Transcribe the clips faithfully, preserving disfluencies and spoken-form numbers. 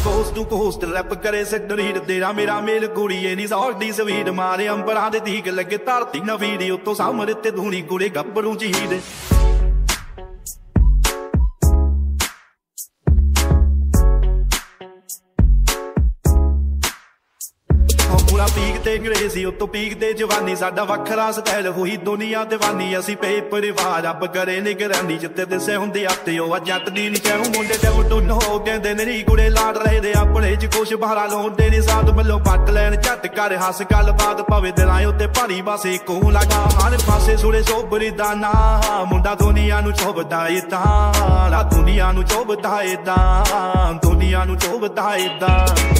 cost to cost rap ਕਰੇ ਸਿੱਧਰ ਹੀਰ ਤੇਰਾ ਮੇਰਾ ਮੇਲ ਕੁੜੀਏ ਨੀ ਸੌਖਦੀ ਸਵੀਰ ਮਾਰੇ ਅੰਬਰਾਂ ਦੇ ਦੀਕ ਲੱਗੇ ਧਰਤੀ ਨਾ ਵੀੜੀ ਉੱਤੋਂ ਸਾਹਮਣੇ ਤੇ ਧੂਣੀ ਕੁੜੇ ਗੱਭਰੂ ਚ ਹੀਰ ਪੂਰਾ ਪੀਕ ਤੇ ਅੰਗਰੇਜ਼ੀ ਉੱਤੋਂ ਪੀਕ ਤੇ ਜਵਾਨੀ ਸਾਡਾ ਵੱਖਰਾ ਸਟਾਈਲ ਹੋਈ ਦੁਨੀਆ ਦੀਵਾਨੀ ਅਸੀਂ ਪੇ ਪਰਿਵਾਰ ਰੱਬ ਕਰੇ ਨਿਗਰਾਨੀ ਜਿੱਤੇ ਦਿਸੇ ਹੁੰਦੀ ਆਤੇ ਉਹ ਜੱਟ ਦੀ ਨੀ ਚਾਹੂ ਮੁੰਡੇ ਤੇ ਉਡੋ ਨੋ ਕਹਿੰਦੇ ਨਰੀ ਕੁੜੇ ਲਾੜ ਰਹੇ ਦੇ ਆਪਣੇ ਚ ਕੁਛ ਬਾਹਰਾ ਲਾਉਂਦੇ ਨੀ ਸਾਧ ਵੱਲੋਂ ਪੱਟ ਲੈਣ ਝੱਟ ਕਰ ਹੱਸ ਗੱਲਬਾਤ ਪਵੇ ਦਿਲਾਂ ਉੱਤੇ ਭਾਰੀ ਬਾਸੇ ਕੋ ਲਗਾ ਹਰ ਪਾਸੇ ਸੁੜੇ ਸੋਬਰੀ ਦਾ ਨਾ ਮੁੰਡਾ ਦੁਨੀਆ ਨੂੰ ਚੋਬਦਾ ਏ ਤਾਂ ਲਾ ਦੁਨੀਆ ਨੂੰ ਚੋਬਦਾ ਏ ਤਾਂ ਦੁਨੀਆ ਨੂੰ ਚੋਬਦਾ ਏ ਤਾਂ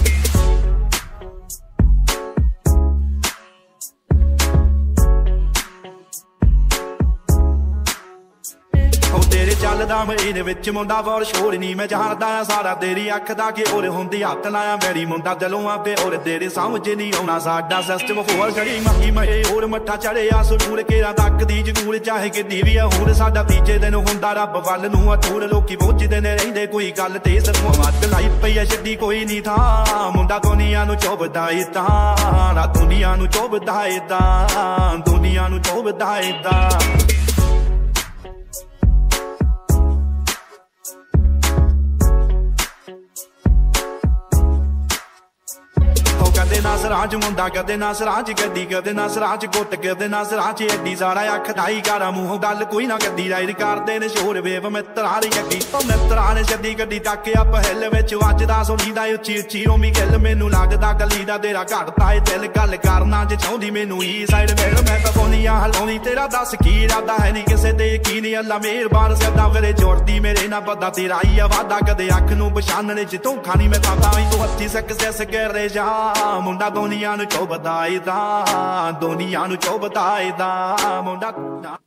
ਤੇਰੇ ਚੱਲਦਾ ਮੇਰੇ ਵਿੱਚ ਮੁੰਡਾ ਬੋਲ ਸ਼ੋਰ ਨੀ ਮੈਂ ਜਾਣਦਾ ਆ ਸਾਰਾ ਤੇਰੀ ਅੱਖ ਦਾ ਕਿ ਹੋਰ ਹੁੰਦੀ ਹੱਥ ਲਾਇਆ ਮੇਰੀ ਮੁੰਡਾ ਦਿਲੋਂ ਆਪੇ ਹੋਰ ਤੇਰੇ ਸਮਝ ਨਹੀਂ ਆਉਣਾ ਸਾਡਾ ਸਿਸਟਮ ਹੋਰ ਗੜੀ ਮੱਕੀ ਮਏ ਹੋਰ ਮੱਠਾ ਚੜਿਆ ਸੁਰੂਰ ਕੇਰਾ ਤੱਕ ਦੀ ਜਗੂਰ ਚਾਹੇ ਕਿੱਡੀ ਵੀ ਆ ਹੋਰ ਸਾਡਾ ਤੀਜੇ ਦਿਨ ਹੁੰਦਾ ਰੱਬ ਵੱਲ ਨੂੰ ਅਤੂਰ ਲੋਕੀ ਪੁੱਛਦੇ ਨੇ ਰਹਿੰਦੇ ਕੋਈ ਗੱਲ ਤੇ ਸਰੋਂ ਵੱਟ ਲਾਈ ਪਈ ਆ ਛੱਡੀ ਕੋਈ ਨਹੀਂ ਥਾਂ ਮੁੰਡਾ ਦੁਨੀਆ ਨੂੰ ਚੋਬਦਾ ਏ ਤਾਂ ਨਾ ਦੁਨੀਆ ਨੂੰ ਚੋਬਦਾ ਏ ਤਾਂ ਦੁਨੀਆ ਨੂੰ ਚੋਬਦਾ ਏ ਤਾਂ ਕਦੇ ਨਾ ਸਰਾਜ ਮੁੰਡਾ ਕਦੇ ਨਾ ਸਰਾਜ ਗੱਡੀ ਕਦੇ ਨਾ ਸਰਾਜ ਗੁੱਟ ਕਦੇ ਨਾ ਸਰਾਜ ਐਡੀ ਸਾਰਾ ਅੱਖ ਦਾਈ ਕਾਰਾ ਮੂੰਹੋਂ ਗੱਲ ਕੋਈ ਨਾ ਗੱਡੀ ਰਾਈਡ ਕਰਦੇ ਨੇ ਸ਼ੋਰ ਵੇਵ ਮਿੱਤਰਾਂ ਦੀ ਗੱਡੀ ਉਹ ਮਿੱਤਰਾਂ ਨੇ ਛੱਡੀ ਗੱਡੀ ਤੱਕ ਆ ਪਹਿਲ ਵਿੱਚ ਵੱਜਦਾ ਸੁਣੀਦਾ ਉੱਚੀ ਉੱਚੀ ਰੋਮੀ ਗੱਲ ਮੈਨੂੰ ਲੱਗਦਾ ਗਲੀ ਦਾ ਤੇਰਾ ਘੜਦਾ ਏ ਦਿਲ ਗੱਲ ਕਰਨਾ ਜੇ ਚਾਹੁੰਦੀ ਮੈਨੂੰ ਈ ਸਾਈਡ ਵੇਲ ਮੈਂ ਤਾਂ ਬੋਨੀਆਂ ਹਲਾਉਣੀ ਤੇਰਾ ਦੱਸ ਕੀ ਇਰਾਦਾ ਹੈ ਨਹੀਂ ਕਿਸੇ ਤੇ ਯਕੀਨ ਅੱਲਾ ਮਿਹਰਬਾਨ ਸਦਾ ਵੇਲੇ ਜੋੜਦੀ ਮੇਰੇ ਨਾਲ ਪਤਾ ਤੇਰਾ ਹੀ ਆ ਵਾਦਾ ਕਦੇ ਅੱਖ ਨੂੰ ਪਛਾਣਨੇ ਚ ਧੋਖਾ ਨਹੀਂ ਮੈਂ ਤਾਂ ਵੀ ਤੂੰ ਹੱਥੀ ਸਕਸੈਸ ਕਰੇ ਜਾ ਮੁੰਡਾ ਦੁਨੀਆ ਨੂੰ ਚੋਬਦਾ ਏ ਤਾਂ ਦੁਨੀਆ ਨੂੰ ਚੋਬਦਾ ਏ ਤਾਂ ਮੁੰਡਾ